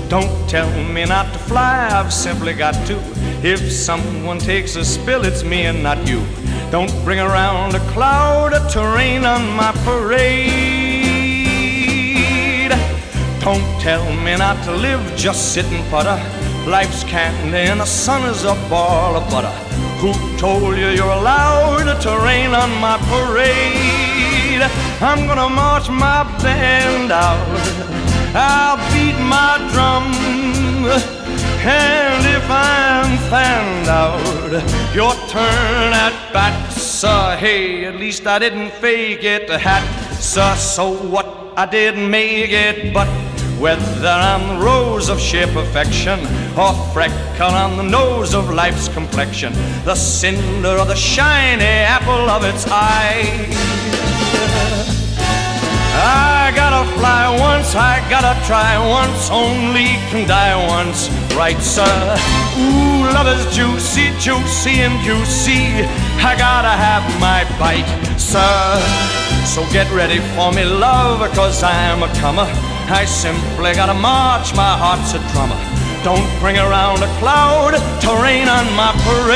Don't tell me not to fly, I've simply got to. If someone takes a spill, it's me and not you. Don't bring around a cloud to rain on my parade. Don't tell me not to live, just sit and putter. Life's candy and the sun is a ball of butter. Who told you you're allowed to rain on my parade? I'm gonna march my band out, I'll beat my drum, and if I'm fanned out, your turn at bat, sir. Hey, at least I didn't fake it, hat, sir. So what? I didn't make it, but whether I'm the rose of sheer perfection or freckle on the nose of life's complexion, the cinder or the shiny apple of its eye, I gotta fly once, I gotta try once, only can die once, right, sir? Ooh, love is juicy, juicy and juicy, I gotta have my bite, sir. So get ready for me, love, 'cause I'm a comer. I simply gotta march, my heart's a drummer. Don't bring around a cloud to rain on my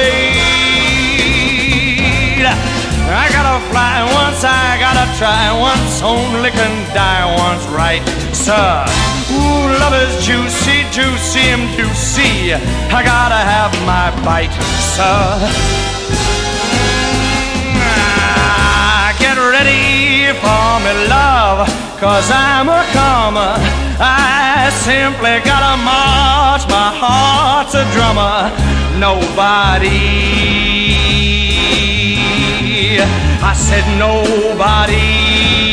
parade. I gotta fly once, I gotta try once, only can die once, right, sir? Ooh, love is juicy, juicy and juicy, I gotta have my bite, sir. Get ready for me, love, 'cause I'm a comer. I simply gotta march, my heart's a drummer. Nobody, I said nobody